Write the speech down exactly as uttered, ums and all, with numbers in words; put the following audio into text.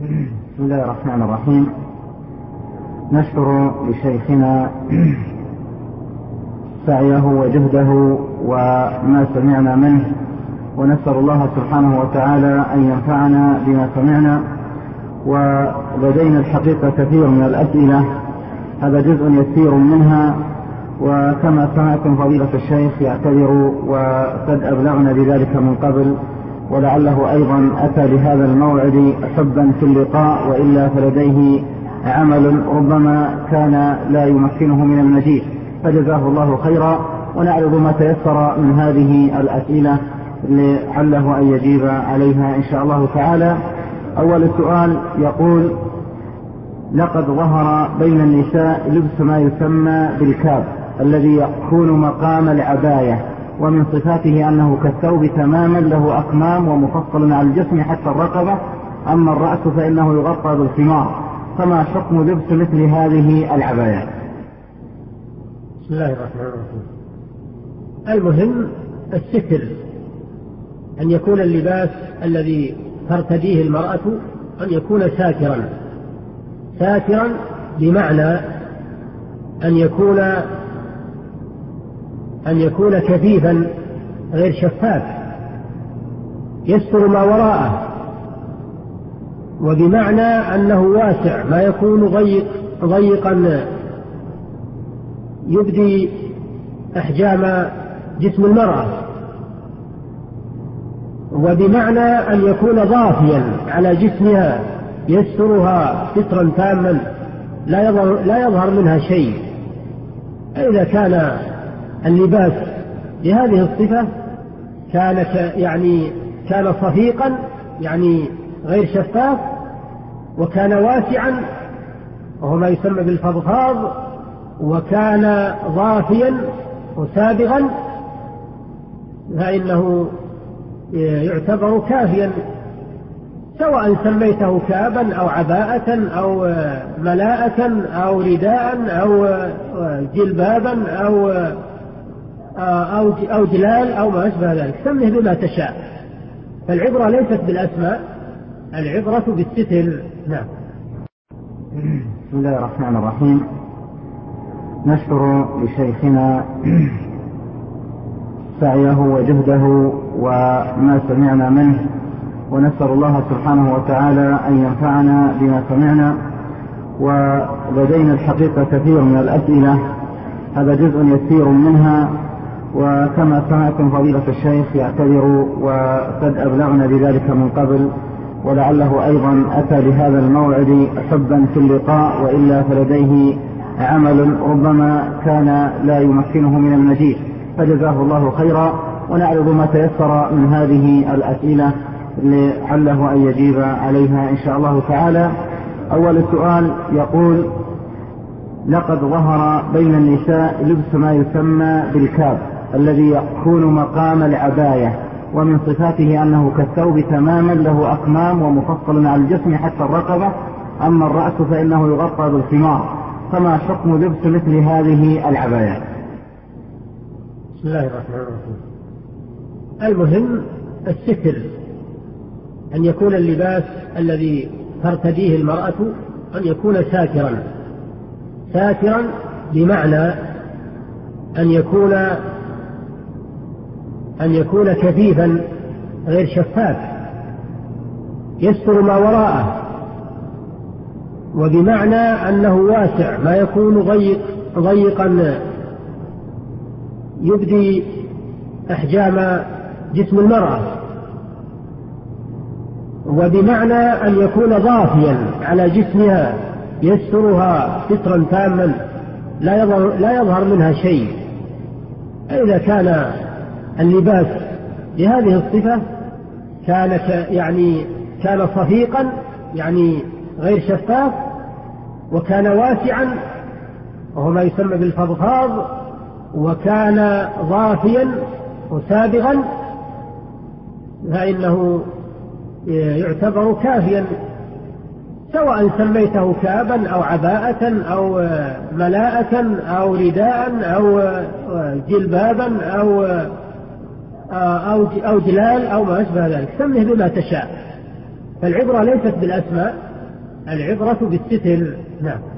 بسم الله الرحمن الرحيم. نشكر لشيخنا سعيه وجهده وما سمعنا منه، ونسأل الله سبحانه وتعالى أن ينفعنا بما سمعنا. ولدينا الحقيقة كثير من الأسئلة، هذا جزء يسير منها، وكما سمعتم فضيلة الشيخ يعتذر وقد أبلغنا بذلك من قبل، ولعله أيضا أتى لهذا الموعد حبا في اللقاء، وإلا فلديه عمل ربما كان لا يمكنه من المجيء، فجزاه الله خيرا. ونعرض ما تيسر من هذه الأسئلة لعله أن يجيب عليها إن شاء الله تعالى. أول السؤال يقول: لقد ظهر بين النساء لبس ما يسمى بالكاب الذي يكون مقام العباية، ومن صفاته أنه كالثوب تماما، له أكمام ومفصل على الجسم حتى الرقبة، أما الرأس فإنه يغطى بالخمار، فما حكم لبس مثل هذه العباية؟ بسم الله الرحمن الرحيم. المهم الستر، أن يكون اللباس الذي ترتديه المرأة أن يكون ساترا، ساترا بمعنى أن يكون أن يكون كثيفا غير شفاف يستر ما وراءه، وبمعنى أنه واسع ما يكون ضيق ضيقا يبدي أحجام جسم المرأة، وبمعنى أن يكون ضافيا على جسمها يسترها سترا تاما لا يظهر, لا يظهر منها شيء. إذا كان اللباس لهذه الصفة كان يعني كان صفيقا، يعني غير شفاف، وكان واسعا وهو ما يسمى بالفضفاض، وكان ضافيا وسابغا، فإنه يعتبر كافيا، سواء سميته كابا أو عباءة أو ملاءة أو رداء أو جلبابا أو أو أو جلال أو ما أشبه ذلك، سمه بما تشاء، فالعبرة ليست بالأسماء، العبرة بالستر. نعم. بسم الله الرحمن الرحيم. نشكر لشيخنا سعيه وجهده وما سمعنا منه، ونسأل الله سبحانه وتعالى أن ينفعنا بما سمعنا. ولدينا الحقيقة كثير من الأسئلة، هذا جزء يسير منها، وكما سمعتم فضيلة الشيخ يعتذر وقد أبلغنا بذلك من قبل، ولعله أيضا أتى لهذا الموعد حبا في اللقاء، وإلا فلديه عمل ربما كان لا يمكنه من المجيء، فجزاه الله خيرا. ونعرض ما تيسر من هذه الأسئلة لعله أن يجيب عليها إن شاء الله تعالى. أول السؤال يقول: لقد ظهر بين النساء لبس ما يسمى بالكاب الذي يكون مقام العباية، ومن صفاته أنه كالثوب تماما، له أكمام ومفصل على الجسم حتى الرقبة، أما الرأس فإنه يغطى بالخمار، فما حكم لبس مثل هذه العباية؟ بسم الله الرحمن الرحيم. المهم الستر، أن يكون اللباس الذي ترتديه المرأة أن يكون ساترا، ساترا بمعنى أن يكون أن يكون كثيفا غير شفاف يستر ما وراءه، وبمعنى أنه واسع ما يكون ضيق ضيقا يبدي أحجام جسم المرأة، وبمعنى أن يكون ضافيا على جسمها يسترها سترا تاما لا يظهر, لا يظهر منها شيء. إذا كان اللباس لهذه الصفة كان يعني كان صفيقا، يعني غير شفاف، وكان واسعا وهو ما يسمى بالفضفاض، وكان ضافيا وسابغا، فإنه يعتبر كافيا، سواء سميته كابا أو عباءة أو ملاءة أو رداء أو جلبابا أو أو جلال أو ما أشبه ذلك، سمه بما تشاء، فالعبرة ليست بالأسماء، العبرة بالستر. نعم.